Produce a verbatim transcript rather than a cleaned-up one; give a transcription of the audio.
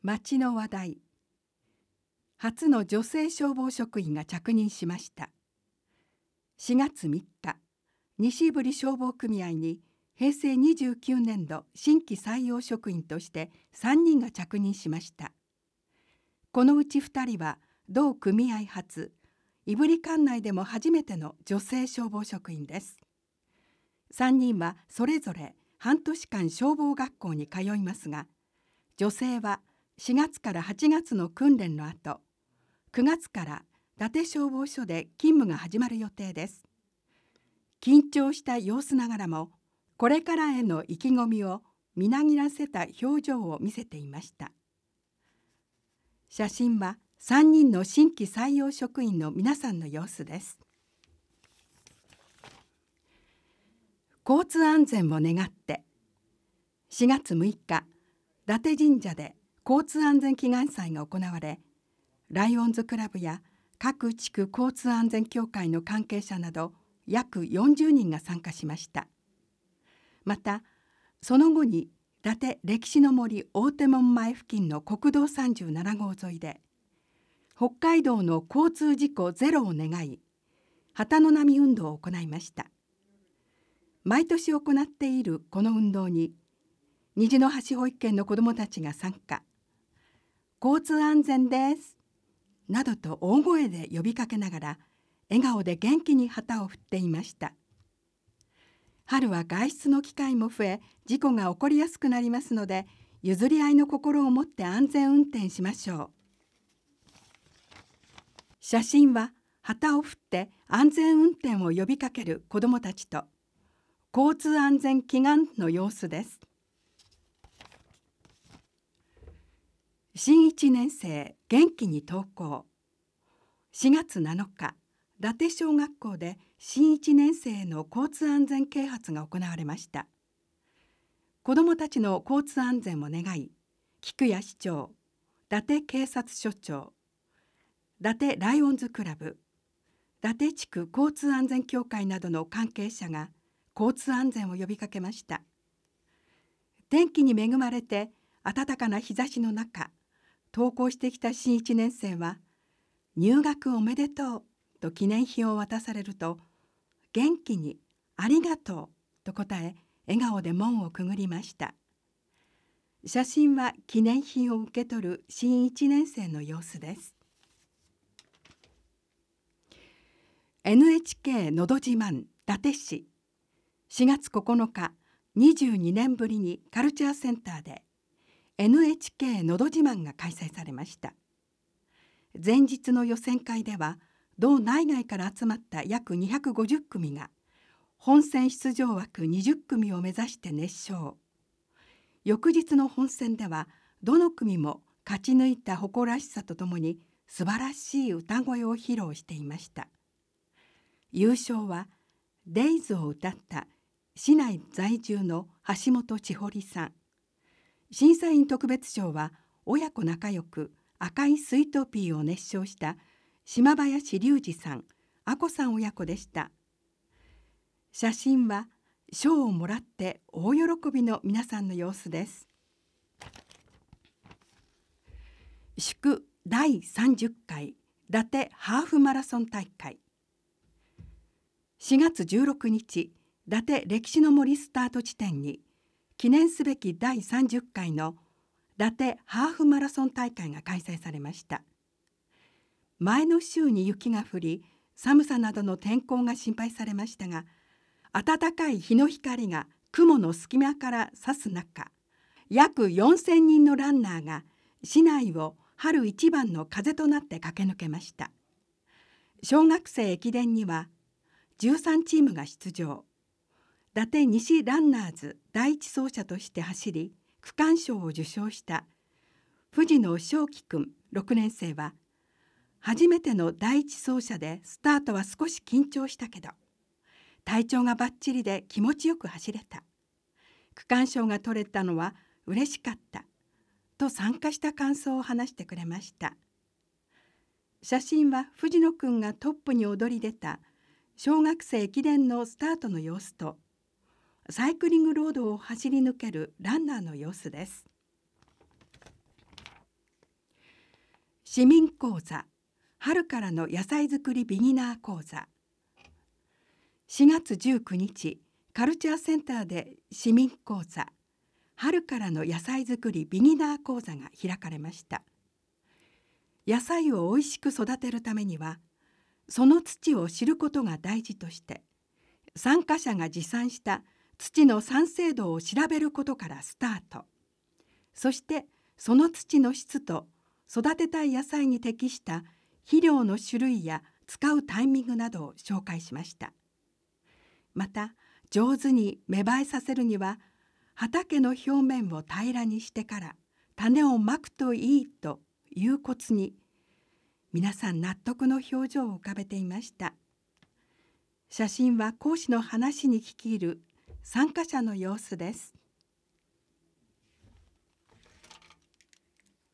町の話題。初の女性消防職員が着任しました。しがつみっか、西振消防組合にへいせいにじゅうきゅうねんど新規採用職員としてさんにんが着任しました。このうちふたりは同組合初、胆振管内でも初めての女性消防職員です。さんにんはそれぞれ半年間消防学校に通いますが、女性はしがつからはちがつの訓練の後、くがつから伊達消防署で勤務が始まる予定です。緊張した様子ながらも、これからへの意気込みをみなぎらせた表情を見せていました。写真はさんにんの新規採用職員の皆さんの様子です。交通安全を願って。しがつむいか、伊達神社で交通安全祈願祭が行われ、ライオンズクラブや各地区交通安全協会の関係者など約よんじゅうにんが参加しました。また、その後に伊達歴史の森大手門前付近の国道さんじゅうななごう沿いで、北海道の交通事故ゼロを願い、旗の波運動を行いました。毎年行っているこの運動に、虹の橋保育園の子どもたちが参加。交通安全ですなどと大声で呼びかけながら、笑顔で元気に旗を振っていました。春は外出の機会も増え、事故が起こりやすくなりますので、譲り合いの心を持って安全運転しましょう。写真は旗を振って安全運転を呼びかける子どもたちと、交通安全祈願の様子です。新いちねんせい元気に登校。しがつなのか、伊達小学校で新いちねんせいへの交通安全啓発が行われました。子どもたちの交通安全を願い、菊谷市長、伊達警察署長、伊達ライオンズクラブ、伊達地区交通安全協会などの関係者が交通安全を呼びかけました。天気に恵まれて暖かな日差しの中、登校してきた新いちねんせいは、入学おめでとうと記念碑を渡されると、元気にありがとうと答え、笑顔で門をくぐりました。写真は記念碑を受け取る新いちねんせいの様子です。エヌエイチケー のど自慢伊達市。しがつここのか、にじゅうにねんぶりにカルチャーセンターで エヌエイチケー のど自慢が開催されました。前日の予選会では、道内外から集まった約にひゃくごじゅっくみが本選出場枠にじゅっくみを目指して熱唱。翌日の本選では、どの組も勝ち抜いた誇らしさとともに素晴らしい歌声を披露していました。優勝はデイズを歌った市内在住の橋本千堀さん。審査員特別賞は親子仲良く赤いスイートピーを熱唱した島林隆二さん、あこさん親子でした。写真は賞をもらって大喜びの皆さんの様子です。祝だいさんじゅっかい伊達ハーフマラソン大会。しがつじゅうろくにち、伊達歴史の森スタート地点に記念すべきだいさんじゅっかいの伊達ハーフマラソン大会が開催されました。前の週に雪が降り、寒さなどの天候が心配されましたが、暖かい日の光が雲の隙間から差す中、約よんせんにんのランナーが市内を春一番の風となって駆け抜けました。小学生駅伝にはじゅうさんチームが出場。伊達西ランナーズ第一走者として走り、区間賞を受賞した藤野翔輝くんろくねんせいは、初めての第一走者でスタートは少し緊張したけど、体調がバッチリで気持ちよく走れた。区間賞が取れたのは嬉しかったと参加した感想を話してくれました。写真は藤野くんがトップに躍り出た小学生駅伝のスタートの様子と、サイクリングロードを走り抜けるランナーの様子です。 市民講座春からの野菜作りビギナー講座。しがつじゅうくにち、カルチャーセンターで市民講座春からの野菜作りビギナー講座が開かれました。野菜をおいしく育てるためには、その土を知ることが大事として、参加者が持参した土の酸性度を調べることからスタート。そしてその土の質と育てたい野菜に適した肥料の種類や使うタイミングなどを紹介しました。また、上手に芽生えさせるには、畑の表面を平らにしてから種をまくといいというコツに、皆さん納得の表情を浮かべていました。写真は講師の話に聞き入る参加者の様子です。